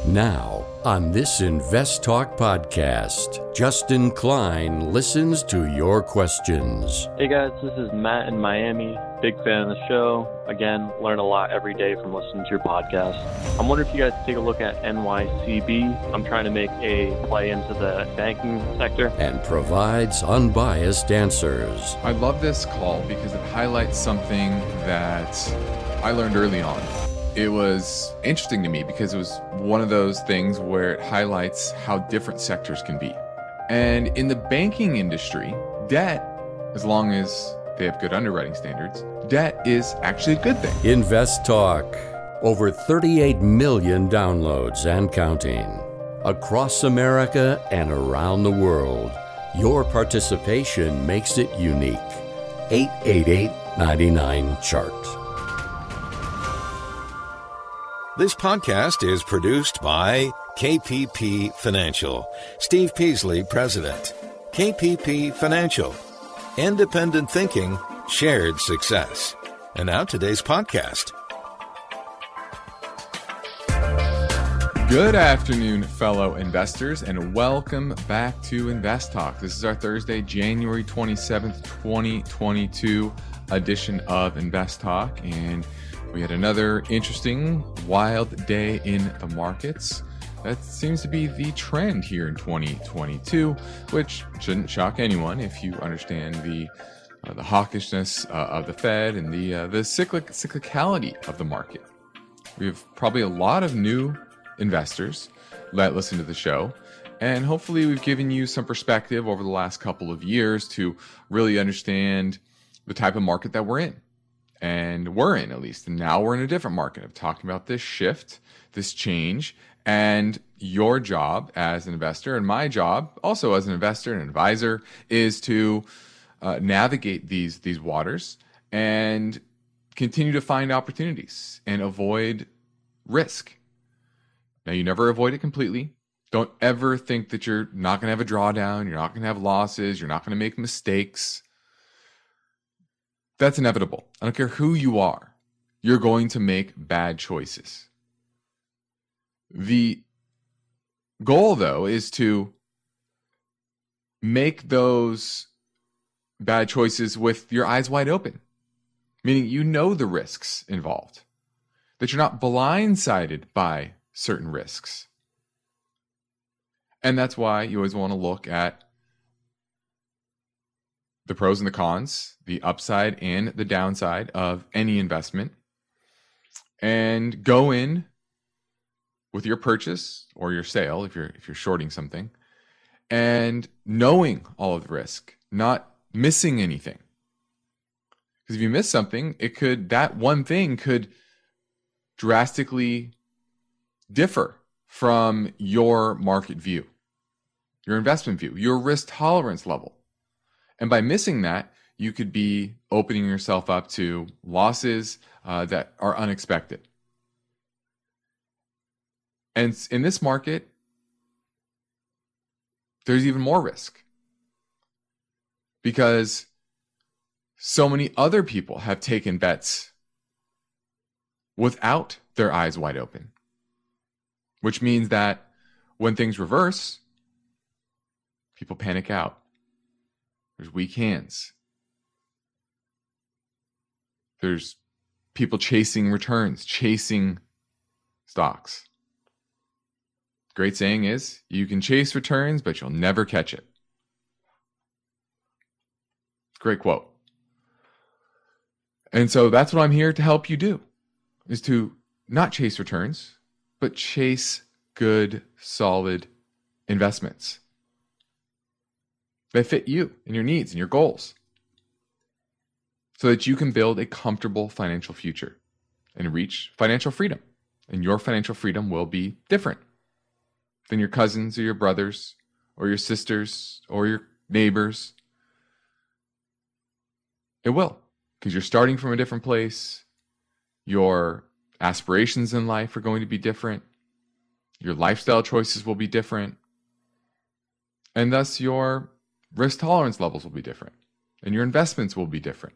Now, on this Invest Talk podcast, Justin Klein listens to your questions. Hey guys, this is Matt in Miami. Big fan of the show. Again, learn a lot every day from listening to your podcast. I'm wondering if you guys take a look at NYCB. I'm trying to make a play into the banking sector. And provides unbiased answers. I love this call because it highlights something that I learned early on. It was interesting to me because it was one of those things where it highlights how different sectors can be. And in the banking industry, debt, as long as they have good underwriting standards, debt is actually a good thing. Invest Talk. Over 38 million downloads and counting. Across America and around the world. Your participation makes it unique. 888-99-CHART. This podcast is produced by KPP Financial. Steve Peasley, President. KPP Financial. Independent thinking, shared success. And now today's podcast. Good afternoon, fellow investors, and welcome back to Invest Talk. This is our Thursday, January 27th, 2022 edition of Invest Talk, and we had another interesting, wild day in the markets. That seems to be the trend here in 2022, which shouldn't shock anyone if you understand the hawkishness of the Fed and the cyclicality of the market. We have probably a lot of new investors that listen to the show, and hopefully we've given you some perspective over the last couple of years to really understand the type of market that we're in. And we're in, at least. And now we're in a different market of talking about this shift, this change, and your job as an investor, and my job also as an investor and advisor, is to navigate these waters and continue to find opportunities and avoid risk. Now, you never avoid it completely. Don't ever think that you're not going to have a drawdown, you're not going to have losses, you're not going to make mistakes. That's inevitable. I don't care who you are. You're going to make bad choices. The goal, though, is to make those bad choices with your eyes wide open, meaning you know the risks involved, that you're not blindsided by certain risks. And that's why you always want to look at the pros and the cons, the upside and the downside of any investment, and go in with your purchase or your sale if you're shorting something, and knowing all of the risk, not missing anything. Because if you miss something, that one thing could drastically differ from your market view, your investment view, your risk tolerance level. And by missing that, you could be opening yourself up to losses that are unexpected. And in this market, there's even more risk because so many other people have taken bets without their eyes wide open, which means that when things reverse, people panic out. There's weak hands. There's people chasing returns, chasing stocks. Great saying is, you can chase returns, but you'll never catch it. Great quote. And so that's what I'm here to help you do, is to not chase returns, but chase good, solid investments that fit you and your needs and your goals so that you can build a comfortable financial future and reach financial freedom. And your financial freedom will be different than your cousins or your brothers or your sisters or your neighbors. It will, because you're starting from a different place. Your aspirations in life are going to be different. Your lifestyle choices will be different. And thus your risk tolerance levels will be different, and your investments will be different.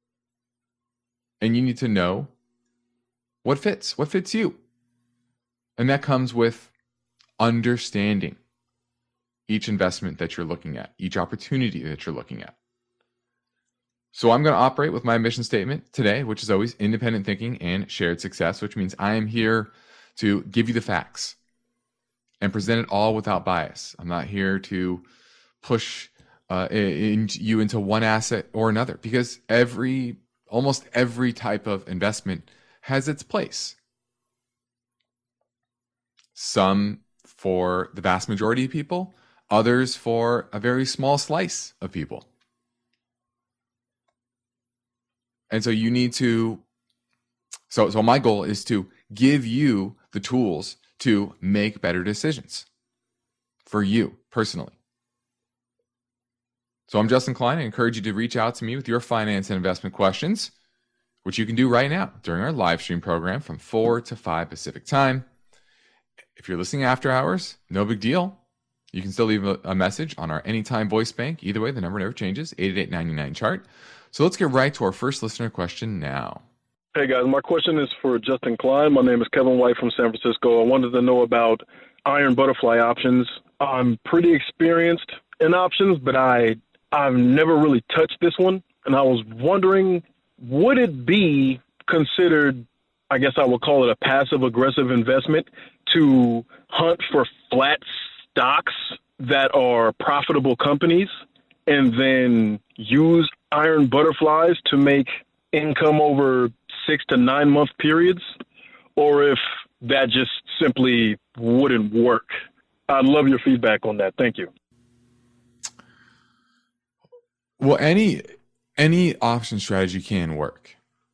And you need to know what fits you. And that comes with understanding each investment that you're looking at, each opportunity that you're looking at. So I'm going to operate with my mission statement today, which is always independent thinking and shared success, which means I am here to give you the facts and present it all without bias. I'm not here to push you into one asset or another, because almost every type of investment has its place. Some for the vast majority of people, others for a very small slice of people. And so you need to, so my goal is to give you the tools to make better decisions for you personally. So I'm Justin Klein. I encourage you to reach out to me with your finance and investment questions, which you can do right now during our live stream program from 4 to 5 Pacific time. If you're listening after hours, no big deal. You can still leave a message on our Anytime voice bank. Either way, the number never changes, 888-99-CHART. So let's get right to our first listener question now. Hey guys, my question is for Justin Klein. My name is Kevin White from San Francisco. I wanted to know about iron butterfly options. I'm pretty experienced in options, but I've never really touched this one. And I was wondering, would it be considered, I guess I would call it a passive aggressive investment, to hunt for flat stocks that are profitable companies and then use iron butterflies to make income over 6 to 9 month periods, or if that just simply wouldn't work? I'd love your feedback on that. Thank you. Well, any option strategy can work.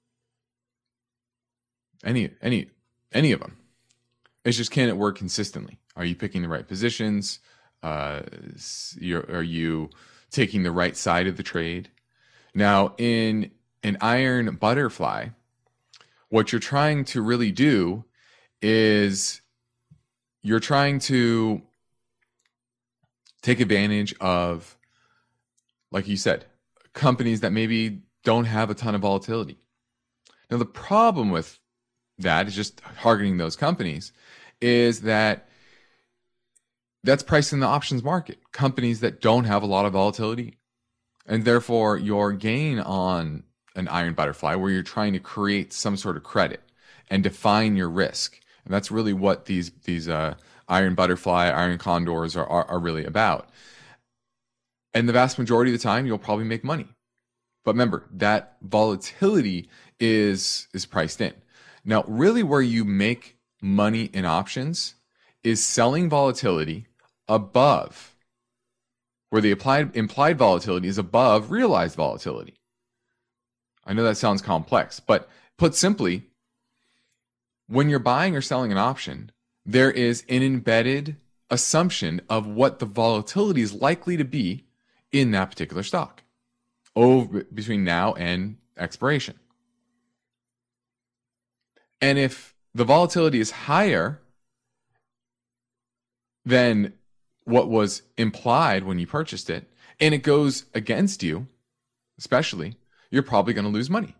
Any of them. It's just, can it work consistently? Are you picking the right positions? Are you taking the right side of the trade? Now, in an iron butterfly, what you're trying to really do is you're trying to take advantage of, like you said, companies that maybe don't have a ton of volatility. Now, the problem with that is just targeting those companies is that that's priced in the options market, companies that don't have a lot of volatility. And therefore, your gain on an iron butterfly, where you're trying to create some sort of credit and define your risk. And that's really what these iron butterfly, iron condors are really about. And the vast majority of the time, you'll probably make money. But remember, that volatility is priced in. Now, really where you make money in options is selling volatility above, where the implied volatility is above realized volatility. I know that sounds complex, but put simply, when you're buying or selling an option, there is an embedded assumption of what the volatility is likely to be in that particular stock between now and expiration. And if the volatility is higher than what was implied when you purchased it, and it goes against you, especially, you're probably going to lose money.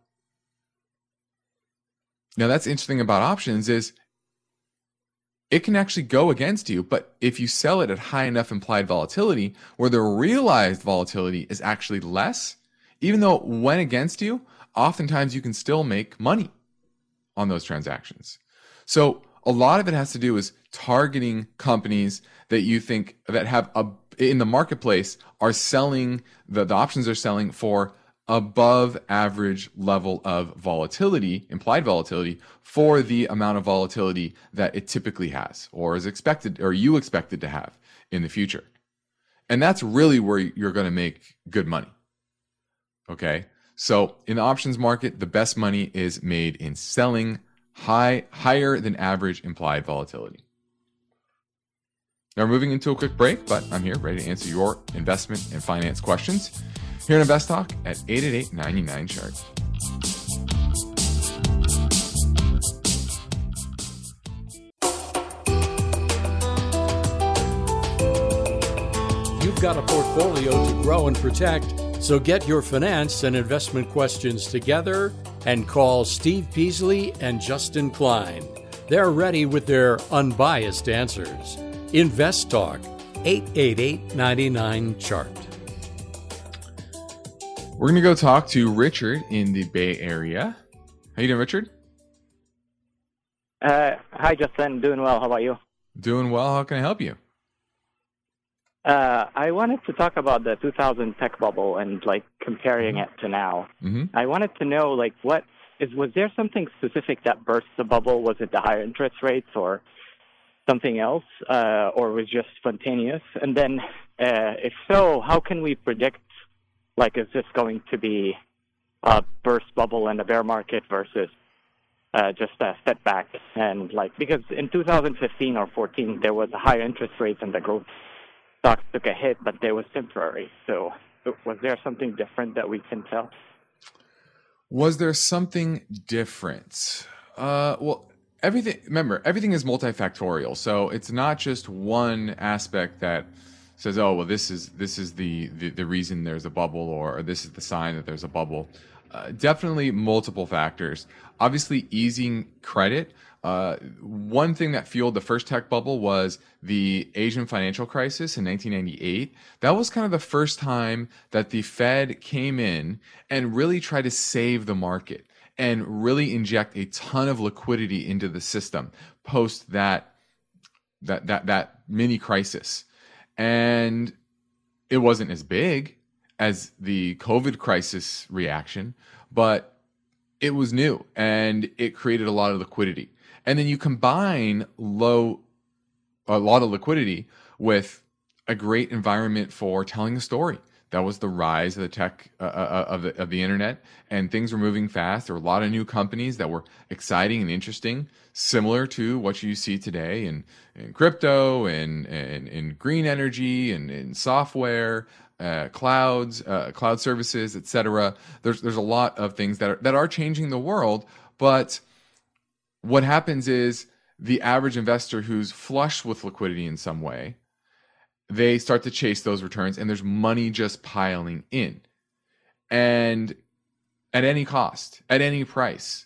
Now, that's interesting about options is it can actually go against you, but if you sell it at high enough implied volatility where the realized volatility is actually less, even though it went against you, oftentimes you can still make money on those transactions. So a lot of it has to do is targeting companies that you think that have in the marketplace are selling, the options are selling for above average level of volatility, implied volatility, for the amount of volatility that it typically has or is expected, or you expected to have in the future. And that's really where you're going to make good money. Okay. So in the options market, the best money is made in selling higher than average implied volatility. Now we're moving into a quick break, but I'm here ready to answer your investment and finance questions here in Invest Talk at 888-99-CHART. You've got a portfolio to grow and protect, so get your finance and investment questions together and call Steve Peasley and Justin Klein. They're ready with their unbiased answers. Invest Talk, 888-99-CHART. We're going to go talk to Richard in the Bay Area. How you doing, Richard? Hi, Justin. Doing well. How about you? Doing well. How can I help you? I wanted to talk about the 2000 tech bubble and comparing it to now. Mm-hmm. I wanted to know was there something specific that burst the bubble? Was it the higher interest rates or something else, or was it just spontaneous? And then, if so, how can we predict? Is this going to be a burst bubble in the bear market versus just a setback? And because in 2015 or 14 there was a higher interest rates and the growth stocks took a hit, but they was temporary. So was there something different that we can tell? Was there something different? Well, everything is multifactorial. So it's not just one aspect that says, oh, well, this is the reason there's a bubble, or this is the sign that there's a bubble. Definitely multiple factors. Obviously, easing credit. One thing that fueled the first tech bubble was the Asian financial crisis in 1998. That was kind of the first time that the Fed came in and really tried to save the market and really inject a ton of liquidity into the system post that mini crisis. And it wasn't as big as the COVID crisis reaction, but it was new and it created a lot of liquidity. And then you combine a lot of liquidity with a great environment for telling a story. That was the rise of the tech of the internet, and things were moving fast. There were a lot of new companies that were exciting and interesting, similar to what you see today in crypto and in green energy and in software, cloud services, etc. There's a lot of things that are changing the world, but what happens is the average investor who's flush with liquidity in some way, they start to chase those returns, and there's money just piling in. And at any cost, at any price.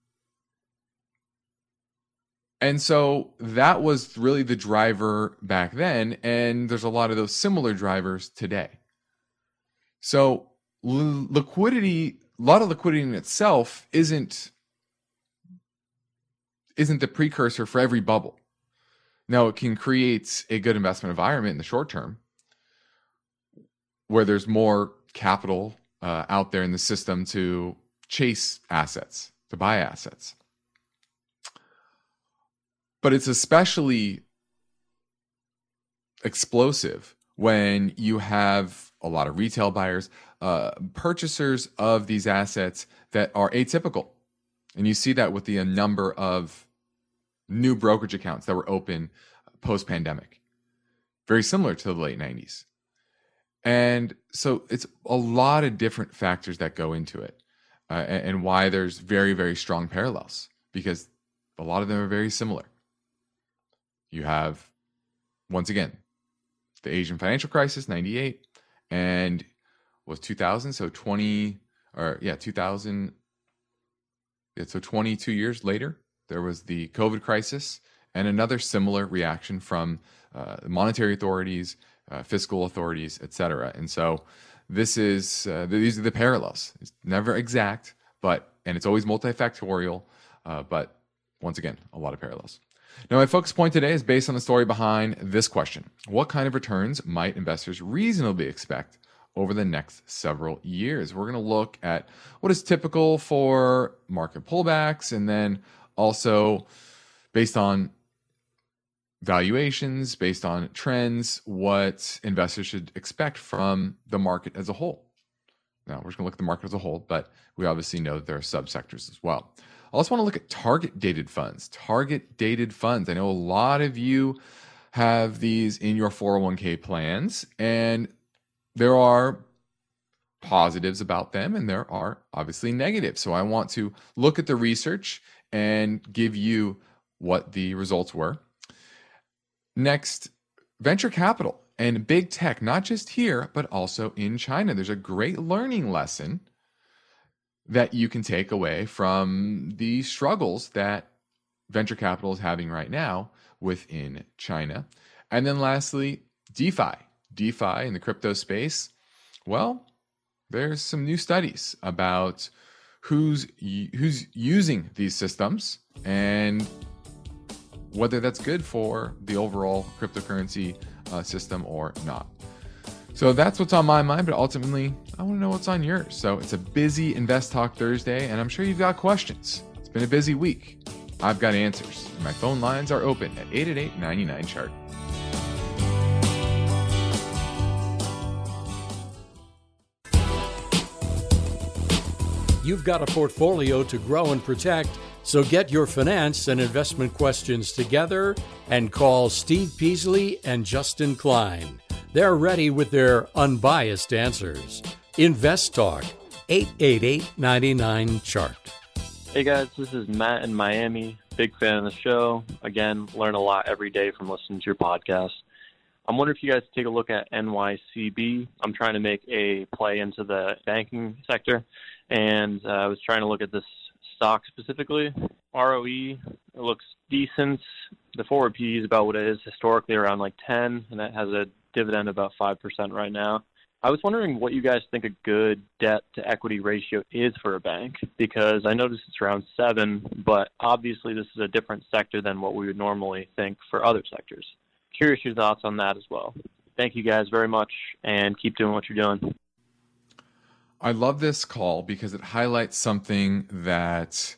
And so that was really the driver back then, and there's a lot of those similar drivers today. So liquidity, a lot of liquidity in itself isn't the precursor for every bubble. Now, it can create a good investment environment in the short term where there's more capital out there in the system to chase assets, to buy assets. But it's especially explosive when you have a lot of retail buyers, purchasers of these assets that are atypical. And you see that with the number of new brokerage accounts that were open post-pandemic. Very similar to the late 90s. And so it's a lot of different factors that go into it, and why there's very, very strong parallels, because a lot of them are very similar. You have, once again, the Asian financial crisis, 98, and was 2000, so 2000, so 22 years later, there was the COVID crisis and another similar reaction from monetary authorities, fiscal authorities, etc. And so these are the parallels. It's never exact, and it's always multifactorial, but once again, a lot of parallels. Now, my focus point today is based on the story behind this question. What kind of returns might investors reasonably expect over the next several years? We're going to look at what is typical for market pullbacks, and then also based on valuations, based on trends, what investors should expect from the market as a whole. Now, we're just going to look at the market as a whole, but we obviously know that there are subsectors as well. I also want to look at target-dated funds. Target-dated funds. I know a lot of you have these in your 401k plans, and there are positives about them, and there are obviously negatives. So I want to look at the research and give you what the results were. Next, venture capital and big tech, not just here, but also in China. There's a great learning lesson that you can take away from the struggles that venture capital is having right now within China. And then lastly, DeFi. DeFi in the crypto space. Well, there's some new studies about who's using these systems and whether that's good for the overall cryptocurrency system or not. So that's what's on my mind, but ultimately, I want to know what's on yours. So it's a busy Invest Talk Thursday, and I'm sure you've got questions. It's been a busy week. I've got answers. My phone lines are open at 888-99-CHART. You've got a portfolio to grow and protect, so get your finance and investment questions together and call Steve Peasley and Justin Klein. They're ready with their unbiased answers. Invest Talk, 888-99-CHART. Hey guys, this is Matt in Miami. Big fan of the show. Again, learn a lot every day from listening to your podcast. I'm wondering if you guys take a look at NYCB. I'm trying to make a play into the banking sector, and I was trying to look at this stock specifically. ROE, it looks decent. The forward PE is about what it is historically, around like 10, and that has a dividend about 5% right now. I was wondering what you guys think a good debt to equity ratio is for a bank, because I noticed it's around 7, but obviously this is a different sector than what we would normally think for other sectors. Curious your thoughts on that as well. Thank you guys very much, and keep doing what you're doing. I love this call because it highlights something that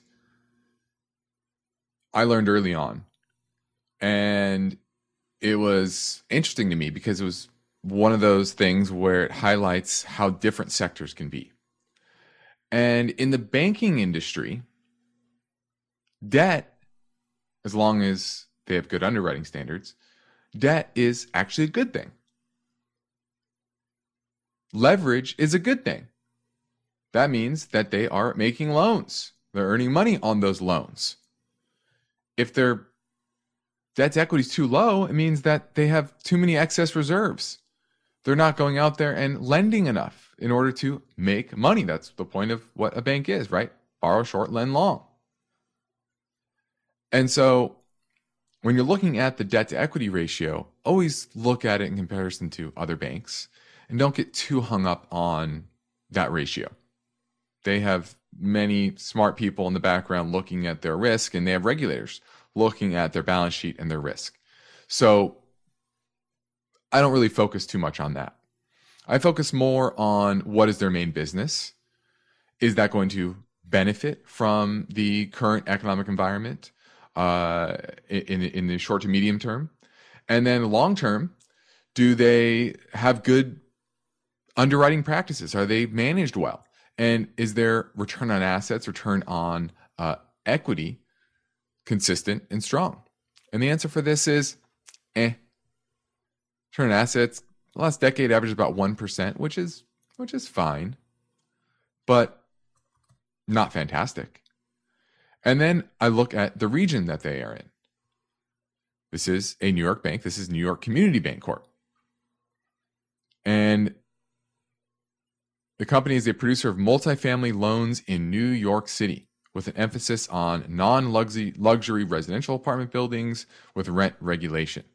I learned early on. And it was interesting to me because it was one of those things where it highlights how different sectors can be. And in the banking industry, debt, as long as they have good underwriting standards, debt is actually a good thing. Leverage is a good thing. That means that they are making loans. They're earning money on those loans. If their debt to equity is too low, it means that they have too many excess reserves. They're not going out there and lending enough in order to make money. That's the point of what a bank is, right? Borrow short, lend long. And so when you're looking at the debt to equity ratio, always look at it in comparison to other banks and don't get too hung up on that ratio. They have many smart people in the background looking at their risk, and they have regulators looking at their balance sheet and their risk. So I don't really focus too much on that. I focus more on what is their main business. Is that going to benefit from the current economic environment in the short to medium term? And then long term, do they have good underwriting practices? Are they managed well? And is their return on assets, return on equity consistent and strong? And the answer for this is Return on assets, the last decade averaged about 1%, which is fine, but not fantastic. And then I look at the region that they are in. This is a New York bank. This is New York Community Bank Corp. And the company is a producer of multifamily loans in New York City, with an emphasis on non-luxury residential apartment buildings with rent regulation.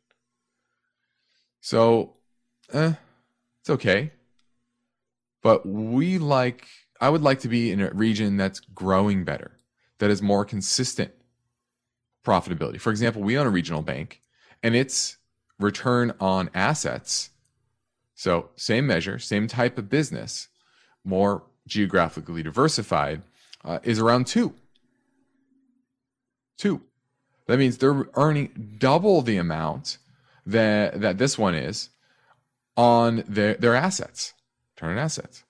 So, it's okay. But I would like to be in a region that's growing better, that is more consistent profitability. For example, we own a regional bank, and its return on assets, so same measure, same type of business, more geographically diversified, is around 2. That means they're earning double the amount that this one is on their assets, return on assets.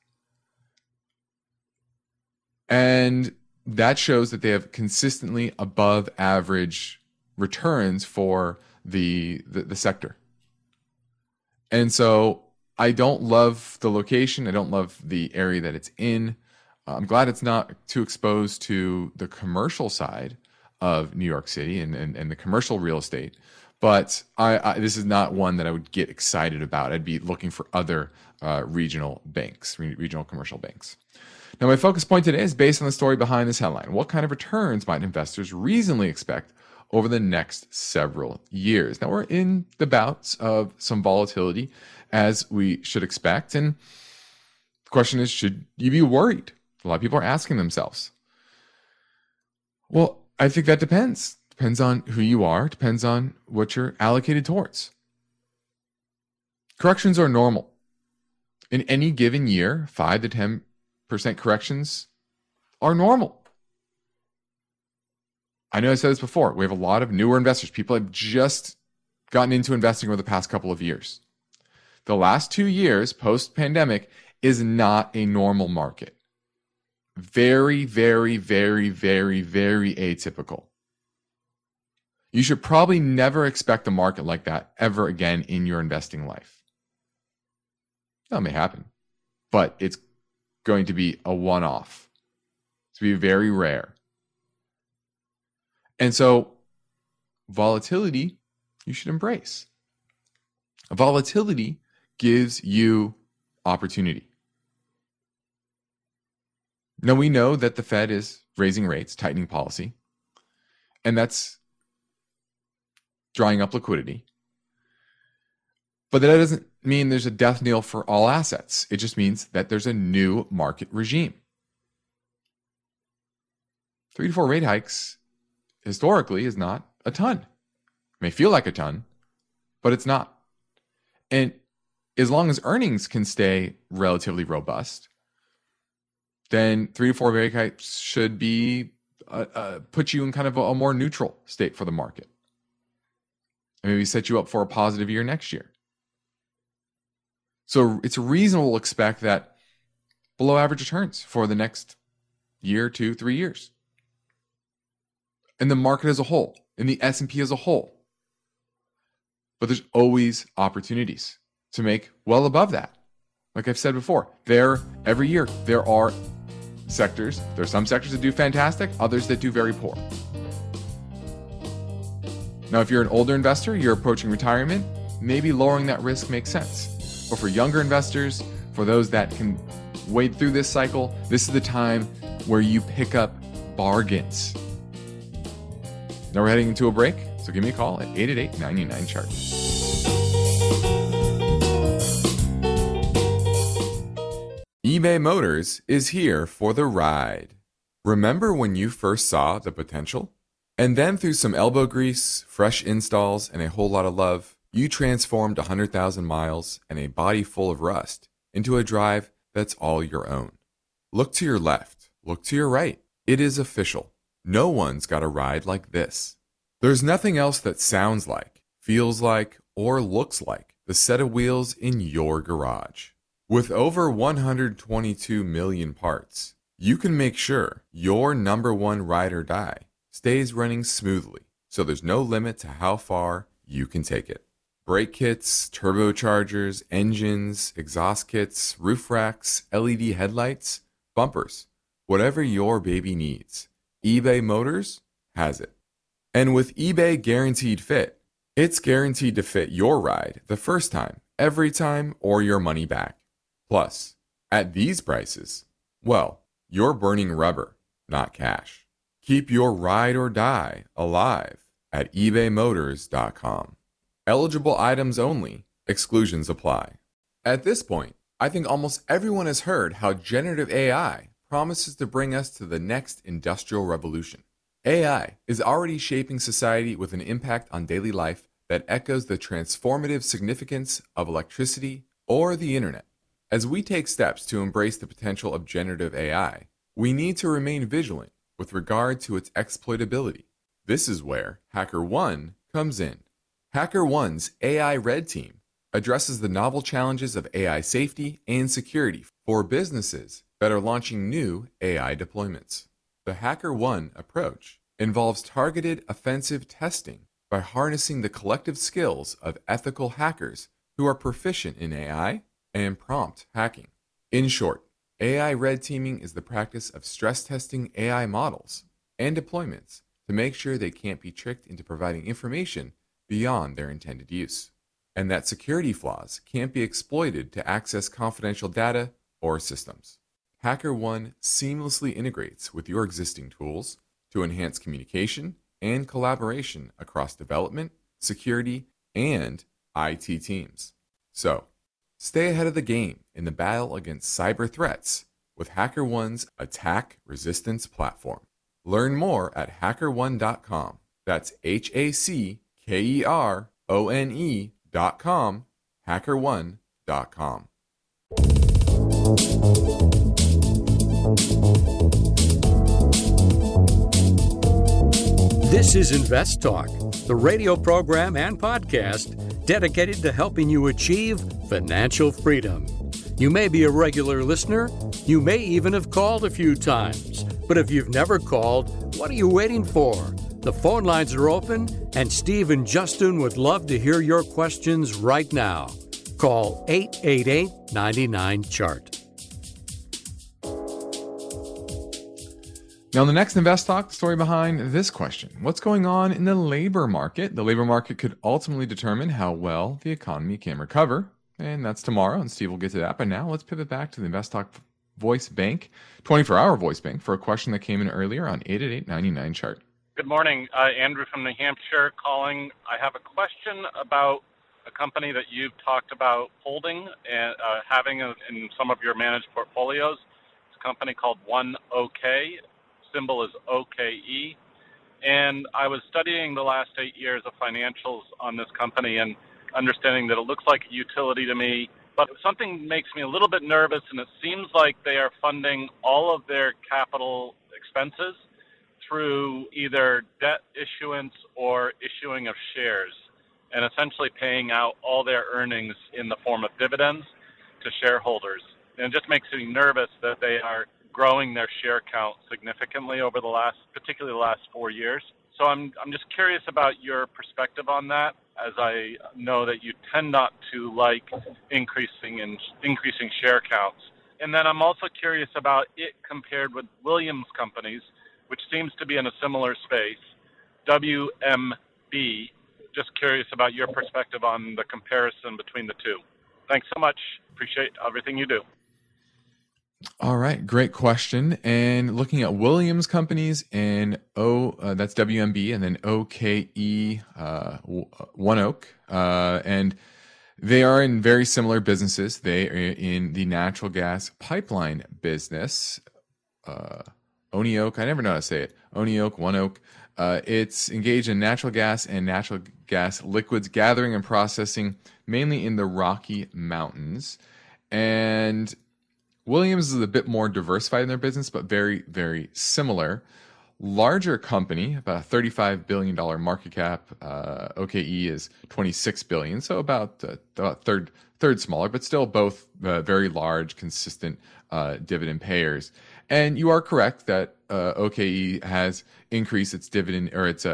And that shows that they have consistently above average returns for the sector. And so I don't love the location. I don't love the area that it's in. I'm glad it's not too exposed to the commercial side of New York City and the commercial real estate. But this is not one that I would get excited about. I'd be looking for other regional banks, regional commercial banks. Now, my focus point today is based on the story behind this headline. What kind of returns might investors reasonably expect over the next several years. Now, we're in the bouts of some volatility, as we should expect. And the question is, should you be worried? A lot of people are asking themselves. Well, I think that depends. Depends on who you are, depends on what you're allocated towards. Corrections are normal. In any given year, 5 to 10% corrections are normal. I know I said this before. We have a lot of newer investors. People have just gotten into investing over the past couple of years. The last 2 years post-pandemic is not a normal market. Very, very, very, very, very atypical. You should probably never expect a market like that ever again in your investing life. That may happen, but it's going to be a one-off. It's going to be very rare. And so volatility, you should embrace. Volatility gives you opportunity. Now, we know that the Fed is raising rates, tightening policy, and that's drying up liquidity. But that doesn't mean there's a death knell for all assets. It just means that there's a new market regime. 3 to 4 rate hikes historically is not a ton. It may feel like a ton, but it's not. And as long as earnings can stay relatively robust, then 3 to 4 rate hikes should be put you in kind of a more neutral state for the market. And maybe set you up for a positive year next year. So it's reasonable to expect that below average returns for the next year, 2, 3 years. In the market as a whole, in the S&P as a whole. But there's always opportunities to make well above that. Like I've said before, every year there are sectors. There are some sectors that do fantastic, others that do very poor. Now, if you're an older investor, you're approaching retirement, maybe lowering that risk makes sense. But for younger investors, for those that can wade through this cycle, this is the time where you pick up bargains. Now we're heading into a break, so give me a call at 888-99-CHART. eBay Motors is here for the ride. Remember when you first saw the potential? And then through some elbow grease, fresh installs, and a whole lot of love, you transformed 100,000 miles and a body full of rust into a drive that's all your own. Look to your left. Look to your right. It is official. No one's got a ride like this. There's nothing else that sounds like, feels like, or looks like the set of wheels in your garage. With over 122 million parts, you can make sure your number one ride or die stays running smoothly, so there's no limit to how far you can take it. Brake kits, turbochargers, engines, exhaust kits, roof racks, LED headlights, bumpers, whatever your baby needs, eBay Motors has it. And with eBay Guaranteed Fit, it's guaranteed to fit your ride the first time, every time, or your money back. Plus, at these prices, well, you're burning rubber, not cash. Keep your ride or die alive at ebaymotors.com. Eligible items only. Exclusions apply. At this point, I think almost everyone has heard how generative AI promises to bring us to the next industrial revolution. AI is already shaping society with an impact on daily life that echoes the transformative significance of electricity or the internet. As we take steps to embrace the potential of generative AI, we need to remain vigilant with regard to its exploitability. This is where HackerOne comes in. HackerOne's AI Red Team addresses the novel challenges of AI safety and security for businesses that are launching new AI deployments. The HackerOne approach involves targeted offensive testing by harnessing the collective skills of ethical hackers who are proficient in AI and prompt hacking. In short, AI red teaming is the practice of stress testing AI models and deployments to make sure they can't be tricked into providing information beyond their intended use, and that security flaws can't be exploited to access confidential data or systems. HackerOne seamlessly integrates with your existing tools to enhance communication, and collaboration across development, security, and IT teams. So, stay ahead of the game in the battle against cyber threats with HackerOne's attack resistance platform. Learn more at HackerOne.com. That's HackerOne.com, HackerOne.com. This is Invest Talk, the radio program and podcast dedicated to helping you achieve financial freedom. You may be a regular listener. You may even have called a few times. But if you've never called, what are you waiting for? The phone lines are open, and Steve and Justin would love to hear your questions right now. Call 888-99-CHART. Now, in the next Invest Talk, the story behind this question: what's going on in the labor market? The labor market could ultimately determine how well the economy can recover. And that's tomorrow, and Steve will get to that. But now let's pivot back to the Invest Talk Voice Bank, 24-hour Voice Bank, for a question that came in earlier on 888-99-CHART. Good morning. Andrew from New Hampshire calling. I have a question about a company that you've talked about holding and having in some of your managed portfolios. It's a company called OneOK. Symbol is OKE. And I was studying the last 8 years of financials on this company and understanding that it looks like a utility to me, but something makes me a little bit nervous, and it seems like they are funding all of their capital expenses through either debt issuance or issuing of shares, and essentially paying out all their earnings in the form of dividends to shareholders. And it just makes me nervous that they are growing their share count significantly over particularly the last 4 years. So I'm just curious about your perspective on that, as I know that you tend not to like increasing share counts. And then I'm also curious about it compared with Williams Companies, which seems to be in a similar space, WMB. Just curious about your perspective on the comparison between the two. Thanks so much. Appreciate everything you do. All right, great question. And looking at Williams Companies and that's WMB, and then OKE, OneOK, and they are in very similar businesses. They are in the natural gas pipeline business. ONEOK, I never know how to say it. ONEOK, OneOK. It's engaged in natural gas and natural gas liquids gathering and processing, mainly in the Rocky Mountains. And Williams is a bit more diversified in their business, but very, very similar. Larger company, about a $35 billion market cap. OKE is $26 billion, so about third smaller, but still both very large, consistent dividend payers. And you are correct that OKE has increased its dividend, or its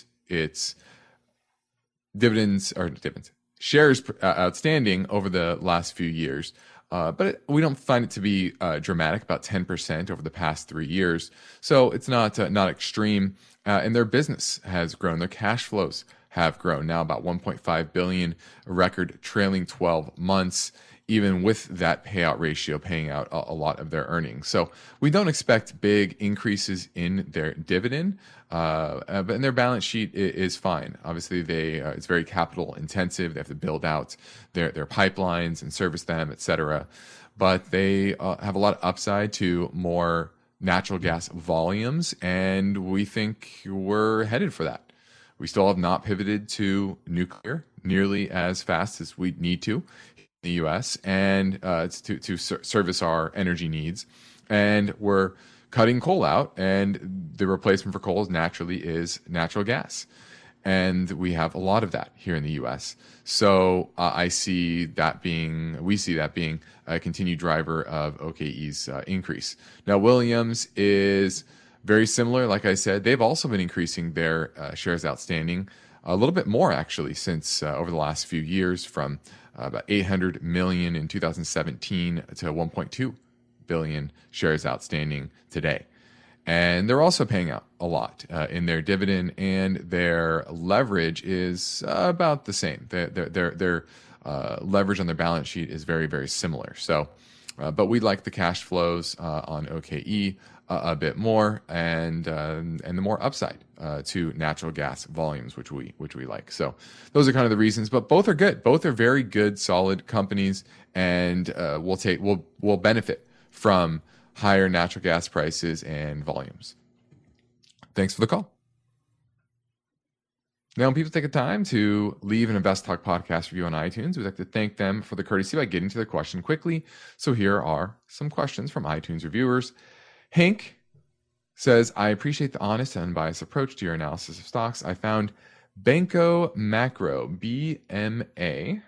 shares outstanding over the last few years. But we don't find it to be dramatic, about 10% over the past 3 years. So it's not extreme. And their business has grown. Their cash flows have grown, now about $1.5 billion, a record trailing 12 months, even with that payout ratio paying out a lot of their earnings. So we don't expect big increases in their dividend, but in their balance sheet is fine. Obviously, it's very capital intensive. They have to build out their pipelines and service them, et cetera. But they have a lot of upside to more natural gas volumes, and we think we're headed for that. We still have not pivoted to nuclear nearly as fast as we need to in the U.S. and to service our energy needs. And we're cutting coal out, and the replacement for coal naturally is natural gas. And we have a lot of that here in the U.S. So we see that being a continued driver of OKE's increase. Now, Williams is very similar. Like I said, they've also been increasing their shares outstanding a little bit more, actually, since over the last few years, from about 800 million in 2017 to 1.2 billion shares outstanding today. And they're also paying out a lot in their dividend, and their leverage is about the same. Their leverage on their balance sheet is very, very similar. So, but we like the cash flows on OKE. a bit more, and the more upside to natural gas volumes, which we like. So those are kind of the reasons, but both are good. Both are very good, solid companies, and we'll benefit from higher natural gas prices and volumes. Thanks for the call. Now, when people take the time to leave an Invest Talk podcast review on iTunes, we'd like to thank them for the courtesy by getting to their question quickly. So here are some questions from iTunes reviewers. Hank says, I appreciate the honest and unbiased approach to your analysis of stocks. I found Banco Macro, BMA,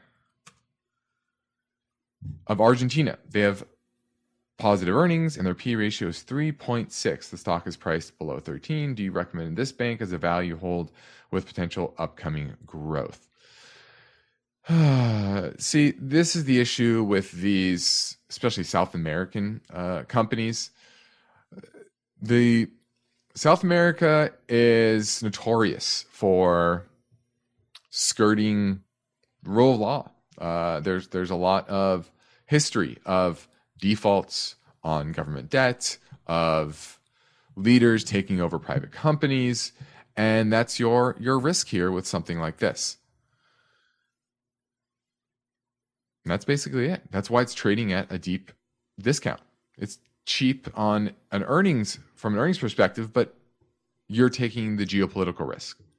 of Argentina. They have positive earnings and their P ratio is 3.6. The stock is priced below 13. Do you recommend this bank as a value hold with potential upcoming growth? See, this is the issue with these, especially South American companies. The South America is notorious for skirting rule of law. There's a lot of history of defaults on government debt, of leaders taking over private companies, and that's your risk here with something like this. And that's basically it. That's why it's trading at a deep discount. It's cheap on from an earnings perspective, but you're taking the geopolitical risk. Do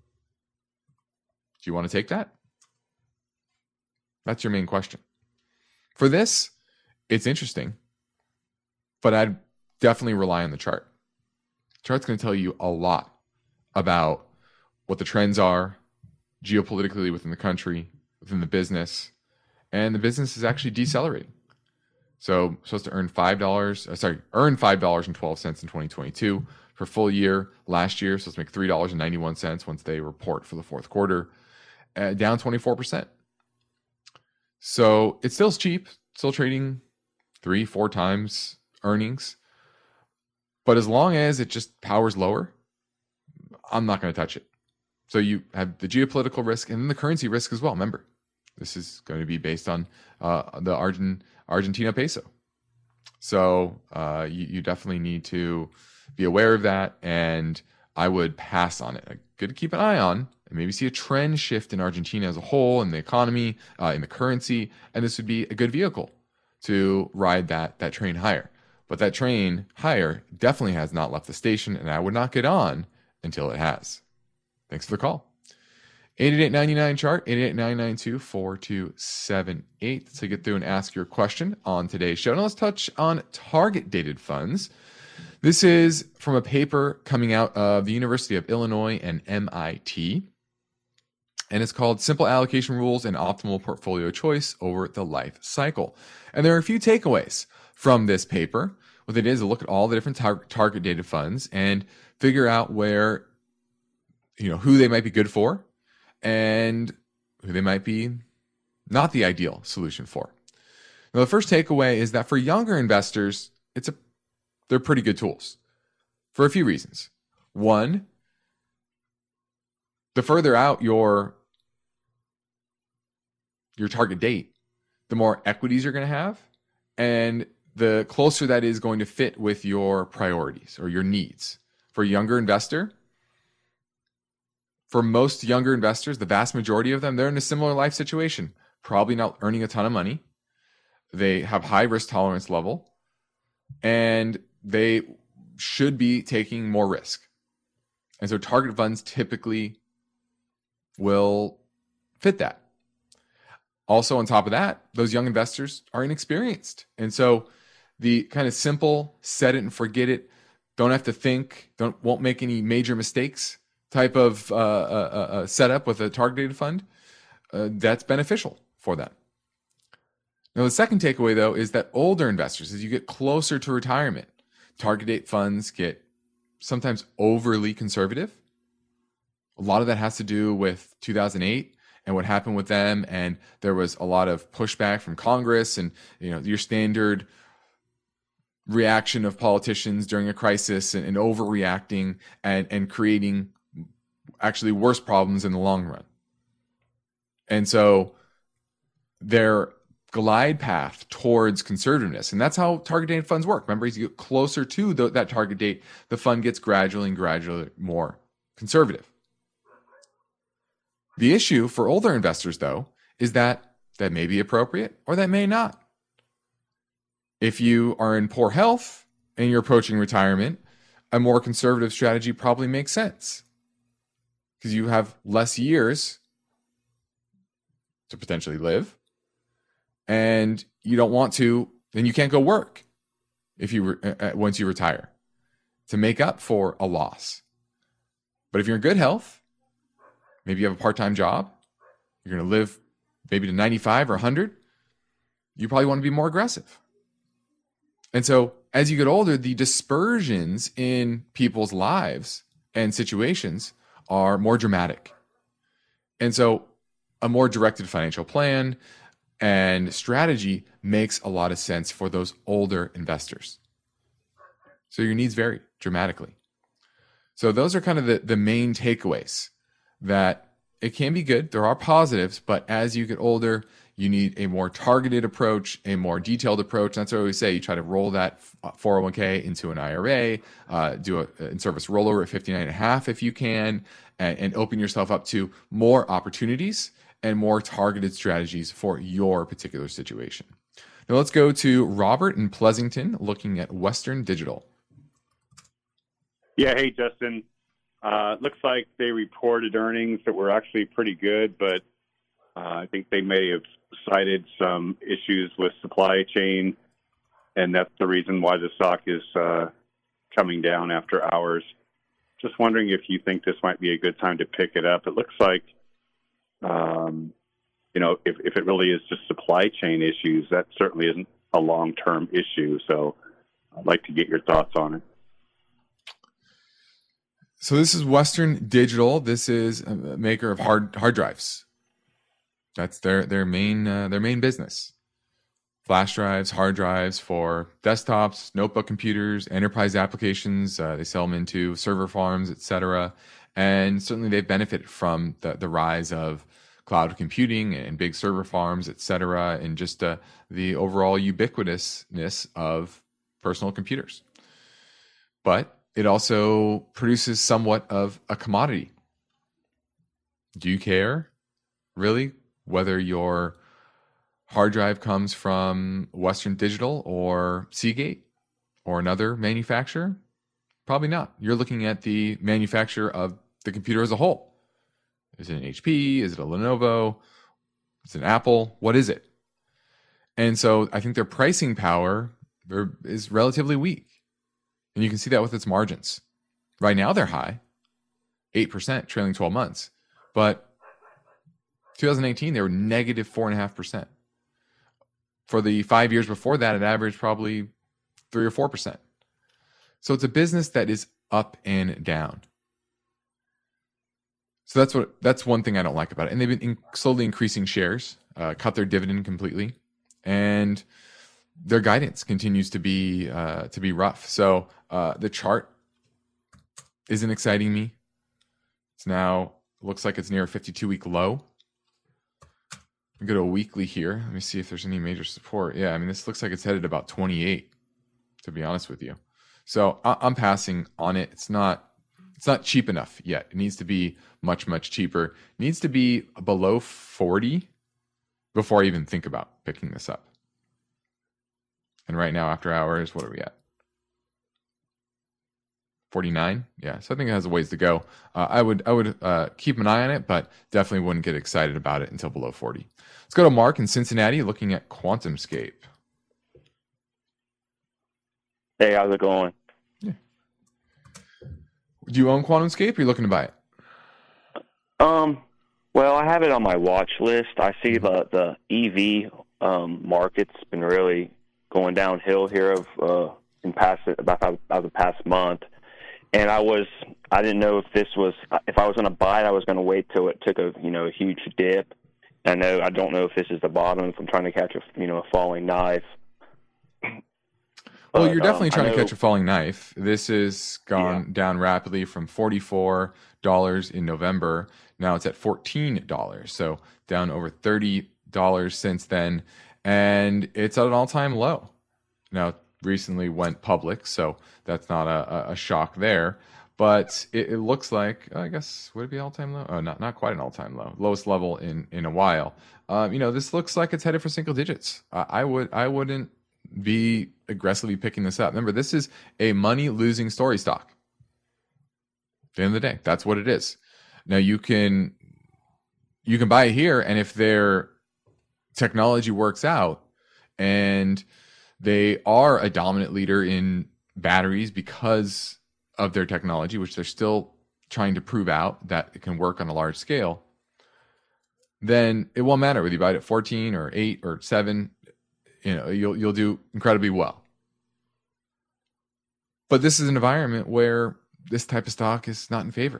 you want to take that? That's your main question. For this, it's interesting, but I'd definitely rely on the chart. The chart's going to tell you a lot about what the trends are geopolitically within the country, within the business, and the business is actually decelerating. So supposed to earn $5.12 in 2022 for full year. Last year, supposed to make $3.91 once they report for the fourth quarter, down 24%. So it's still cheap, still trading 3-4 times earnings. But as long as it just powers lower, I'm not going to touch it. So you have the geopolitical risk and then the currency risk as well. Remember, this is going to be based on the Argentina peso. So you definitely need to be aware of that, and I would pass on it. Good to keep an eye on and maybe see a trend shift in Argentina as a whole, in the economy, in the currency, and this would be a good vehicle to ride that train higher. But that train higher definitely has not left the station, and I would not get on until it has. Thanks for the call. 888-99 chart, 888-992-4278 to get through and ask your question on today's show. Now let's touch on target dated funds. This is from a paper coming out of the University of Illinois and MIT, and it's called Simple Allocation Rules and Optimal Portfolio Choice Over the Life Cycle. And there are a few takeaways from this paper. What it is to look at all the different target dated funds and figure out where, who they might be good for and who they might be not the ideal solution for. Now, the first takeaway is that for younger investors, they're pretty good tools for a few reasons. One, the further out your target date, the more equities you're going to have, and the closer that is going to fit with your priorities or your needs. For a younger investor, for most younger investors, the vast majority of them, they're in a similar life situation, probably not earning a ton of money. They have high risk tolerance level, and they should be taking more risk. And so target funds typically will fit that. Also, on top of that, those young investors are inexperienced. And so the kind of simple, set it and forget it, don't have to think, won't make any major mistakes type of setup with a targeted fund, that's beneficial for them. Now, the second takeaway, though, is that older investors, as you get closer to retirement, target date funds get sometimes overly conservative. A lot of that has to do with 2008 and what happened with them. And there was a lot of pushback from Congress and, your standard reaction of politicians during a crisis and overreacting and creating actually worse problems in the long run. And so they're glide path towards conservativeness. And that's how target date funds work. Remember, as you get closer to that target date, the fund gets gradually more conservative. The issue for older investors, though, is that may be appropriate or that may not. If you are in poor health and you're approaching retirement, a more conservative strategy probably makes sense because you have less years to potentially live, and you don't want to, then you can't go work if you once you retire to make up for a loss. But if you're in good health, maybe you have a part-time job, you're going to live maybe to 95 or 100, you probably want to be more aggressive. And so as you get older, the dispersions in people's lives and situations are more dramatic. And so a more directed financial plan and strategy makes a lot of sense for those older investors. So your needs vary dramatically. So those are kind of the main takeaways, that it can be good. There are positives, but as you get older, you need a more targeted approach, a more detailed approach. That's what I always say. You try to roll that 401k into an IRA, do an in-service rollover at 59.5 if you can, and open yourself up to more opportunities and more targeted strategies for your particular situation. Now let's go to Robert in Pleasanton looking at Western Digital. Yeah, hey, Justin. Looks like they reported earnings that were actually pretty good, but I think they may have cited some issues with supply chain, and that's the reason why the stock is coming down after hours. Just wondering if you think this might be a good time to pick it up. It looks like, if it really is just supply chain issues, that certainly isn't a long-term issue. So I'd like to get your thoughts on it. So this is Western Digital. This is a maker of hard drives. That's their main business. Flash drives, hard drives for desktops, notebook computers, enterprise applications. They sell them into server farms, etc. And certainly they've benefited from the rise of cloud computing and big server farms, etc. And just the overall ubiquitousness of personal computers. But it also produces somewhat of a commodity. Do you care, really, whether your hard drive comes from Western Digital or Seagate or another manufacturer? Probably not. You're looking at the manufacturer of the computer as a whole. Is it an HP? Is it a Lenovo? Is it an Apple? What is it? And so I think their pricing power is relatively weak. And you can see that with its margins. Right now they're high, 8% trailing 12 months. But 2018, they were negative 4.5%. For the 5 years before that, it averaged probably 3 or 4%. So it's a business that is up and down. So that's one thing I don't like about it. And they've been slowly increasing shares, cut their dividend completely, and their guidance continues to be rough. So the chart isn't exciting me. It's now looks like it's near a 52-week low. We go to a weekly here. Let me see if there's any major support. Yeah, I mean, this looks like it's headed about 28, to be honest with you. So I'm passing on it. It's not cheap enough yet. It needs to be much, much cheaper. It needs to be below 40 before I even think about picking this up. And right now, after hours, what are we at? 49? Yeah, so I think it has a ways to go. I would keep an eye on it, but definitely wouldn't get excited about it until below 40. Let's go to Mark in Cincinnati looking at QuantumScape. Hey, how's it going? Yeah. Do you own QuantumScape or are you looking to buy it? Well, I have it on my watch list. I see the EV market's been really going downhill here about the past month. And I didn't know if I was going to buy it, I was going to wait till it took a huge dip. I don't know if this is the bottom, if I'm trying to catch a falling knife. Well, you're definitely trying to catch a falling knife. This has gone down rapidly from $44 in November. Now it's at $14. So down over $30 since then. and it's at an all-time low. Now, it recently went public, so that's not a shock there. But it looks like, I guess, would it be all-time low? Oh, not quite an all-time low. Lowest level in a while. This looks like it's headed for single digits. I wouldn't be aggressively picking this up. Remember, this is a money-losing story stock. At the end of the day, that's what it is. Now, you can buy it here, and if their technology works out and they are a dominant leader in batteries because of their technology, which they're still trying to prove out that it can work on a large scale, then it won't matter whether you buy it at 14 or 8 or 7. You'll do incredibly well. But this is an environment where this type of stock is not in favor.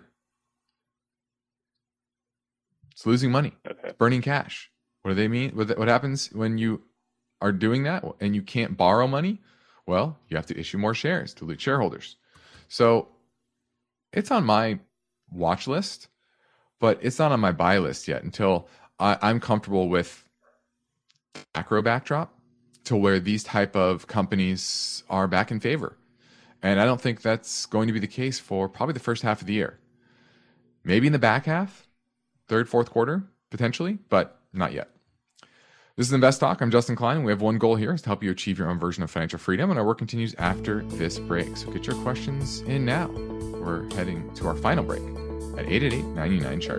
It's losing money. It's burning cash. What do they mean? What happens when you are doing that and you can't borrow money? Well, you have to issue more shares to dilute shareholders. So it's on my watch list, but it's not on my buy list yet until I'm comfortable with the macro backdrop to where these type of companies are back in favor. And I don't think that's going to be the case for probably the first half of the year. Maybe in the back half, third, fourth quarter, potentially, but not yet. This is Invest Talk. I'm Justin Klein. We have one goal here is to help you achieve your own version of financial freedom, and our work continues after this break. So get your questions in now. We're heading to our final break at 888-99-CHART.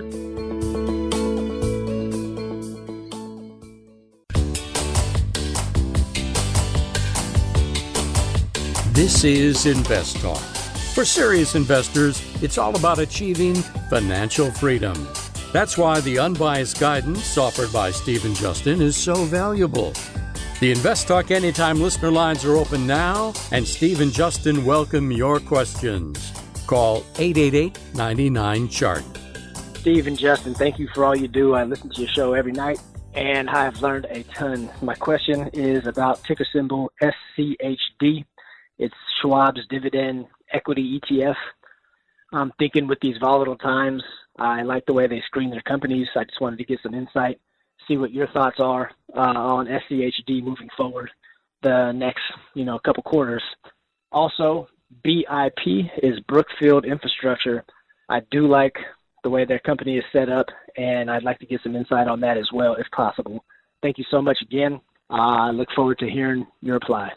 This is Invest Talk. For serious investors, it's all about achieving financial freedom. That's why the unbiased guidance offered by Steve and Justin is so valuable. The Invest Talk Anytime listener lines are open now, and Steve and Justin welcome your questions. Call 888-99-CHART. Steve and Justin, thank you for all you do. I listen to your show every night, and I've learned a ton. My question is about ticker symbol SCHD. It's Schwab's Dividend Equity ETF. I'm thinking with these volatile times, I like the way they screen their companies. I just wanted to get some insight, see what your thoughts are on SCHD moving forward the next, couple quarters. Also, BIP is Brookfield Infrastructure. I do like the way their company is set up, and I'd like to get some insight on that as well, if possible. Thank you so much again. I look forward to hearing your reply.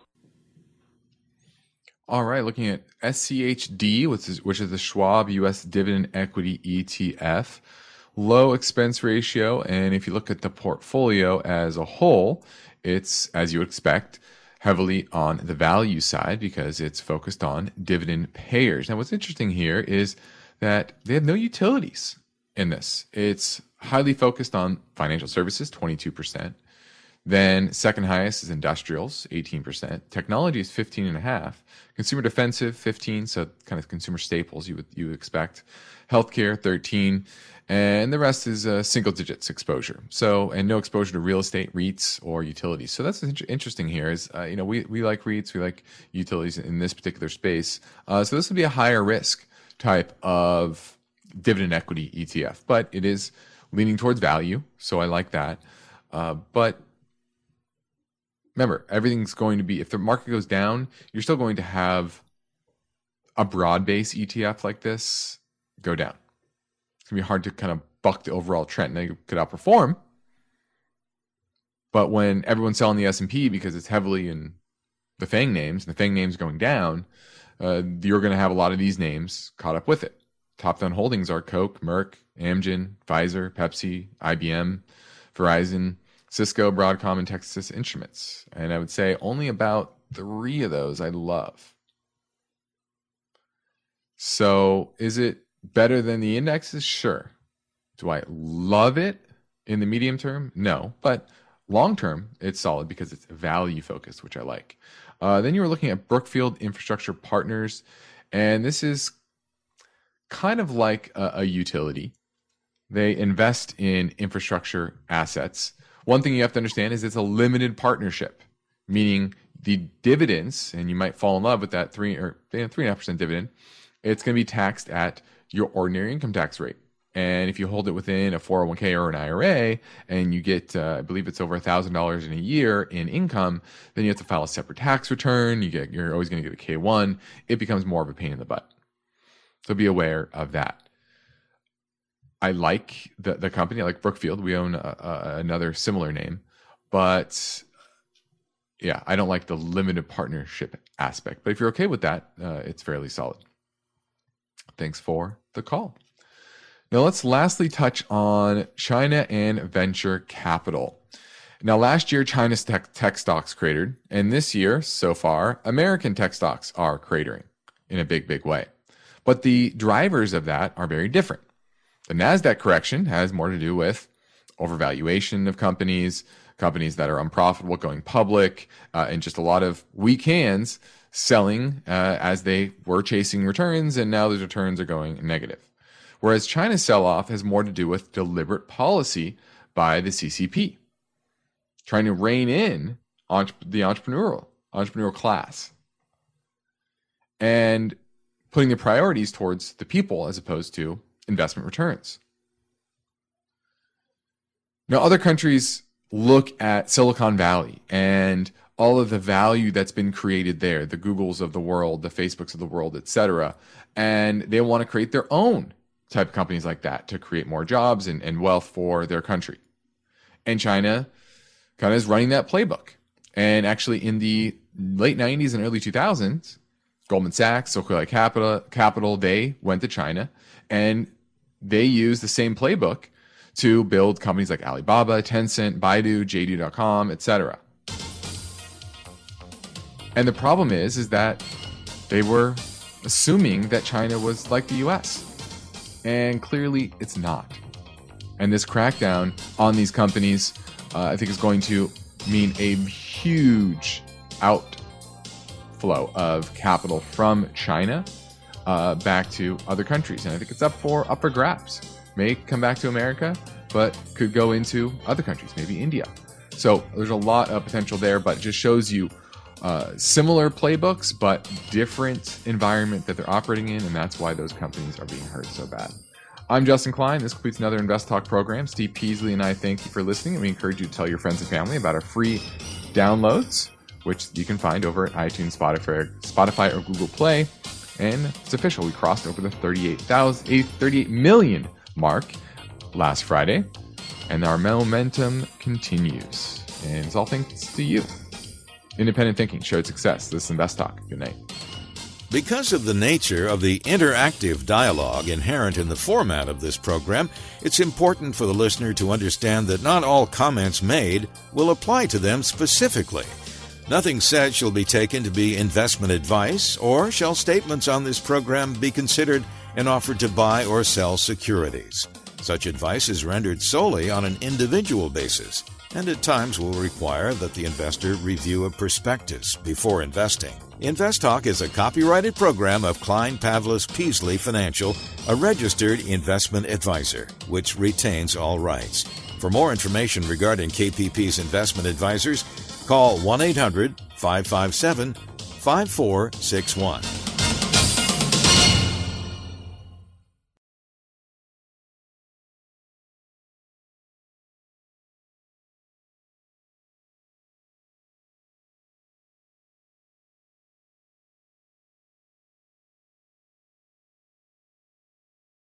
All right, looking at SCHD, which is the Schwab U.S. Dividend Equity ETF. Low expense ratio, and if you look at the portfolio as a whole, it's, as you would expect, heavily on the value side because it's focused on dividend payers. Now, what's interesting here is that they have no utilities in this. It's highly focused on financial services, 22%. Then second highest is industrials, 18%. Technology is 15.5%. Consumer defensive, 15%. So kind of consumer staples you would expect. Healthcare, 13%. And the rest is single digits exposure. So, and no exposure to real estate, REITs, or utilities. So that's what's interesting here is, we like REITs, we like utilities in this particular space. So this would be a higher risk type of dividend equity ETF, but it is leaning towards value. So I like that. But remember, everything's going to be, if the market goes down, you're still going to have a broad-based ETF like this go down. It's going to be hard to kind of buck the overall trend. Now, you could outperform, but when everyone's selling the S&P because it's heavily in the FANG names, and the FANG names going down, you're going to have a lot of these names caught up with it. Top-down holdings are Coke, Merck, Amgen, Pfizer, Pepsi, IBM, Verizon, Cisco, Broadcom, and Texas Instruments. And I would say only about 3 of those I love. So is it better than the indexes? Sure. Do I love it in the medium term? No. But long term, it's solid because it's value focused, which I like. Then you were looking at Brookfield Infrastructure Partners. And this is kind of like a utility. They invest in infrastructure assets. One thing you have to understand is it's a limited partnership, meaning the dividends, and you might fall in love with that 3.5% dividend, it's going to be taxed at your ordinary income tax rate. And if you hold it within a 401k or an IRA and you get, I believe it's over $1,000 in a year in income, then you have to file a separate tax return. You're always going to get a K1. It becomes more of a pain in the butt. So be aware of that. I like the company. I like Brookfield. We own another similar name. But yeah, I don't like the limited partnership aspect. But if you're okay with that, it's fairly solid. Thanks for the call. Now, let's lastly touch on China and venture capital. Now, last year, China's tech stocks cratered. And this year, so far, American tech stocks are cratering in a big, big way. But the drivers of that are very different. The NASDAQ correction has more to do with overvaluation of companies that are unprofitable going public, and just a lot of weak hands selling as they were chasing returns, and now those returns are going negative. Whereas China's sell-off has more to do with deliberate policy by the CCP, trying to rein in the entrepreneurial class, and putting the priorities towards the people as opposed to investment returns. Now, other countries look at Silicon Valley and all of the value that's been created there, the Googles of the world, the Facebooks of the world, etc., and they want to create their own type of companies like that to create more jobs and wealth for their country. And China kind of is running that playbook. And actually in the late 90s and early 2000s, Goldman Sachs, Sequoia Capital, they went to China and they used the same playbook to build companies like Alibaba, Tencent, Baidu, JD.com, etc. And the problem is that they were assuming that China was like the US. And clearly it's not. And this crackdown on these companies, I think, is going to mean a huge outflow of capital from China back to other countries. And I think it's up for grabs. May come back to America, but could go into other countries, maybe India. So there's a lot of potential there, but it just shows you similar playbooks, but different environment that they're operating in, and that's why those companies are being hurt so bad. I'm Justin Klein. This completes another Invest Talk program. Steve Peasley and I thank you for listening, and we encourage you to tell your friends and family about our free downloads, which you can find over at iTunes, Spotify, or Google Play. And it's official. We crossed over the 38 million mark last Friday, and our momentum continues. And it's all thanks to you. Independent thinking, shared success. This is Invest Talk. Good night. Because of the nature of the interactive dialogue inherent in the format of this program, it's important for the listener to understand that not all comments made will apply to them specifically. Nothing said shall be taken to be investment advice, or shall statements on this program be considered an offer to buy or sell securities. Such advice is rendered solely on an individual basis, and at times will require that the investor review a prospectus before investing. Invest Talk is a copyrighted program of Klein Pavlis Peasley Financial, a registered investment advisor, which retains all rights. For more information regarding KPP's investment advisors, call 1-800-557-5461.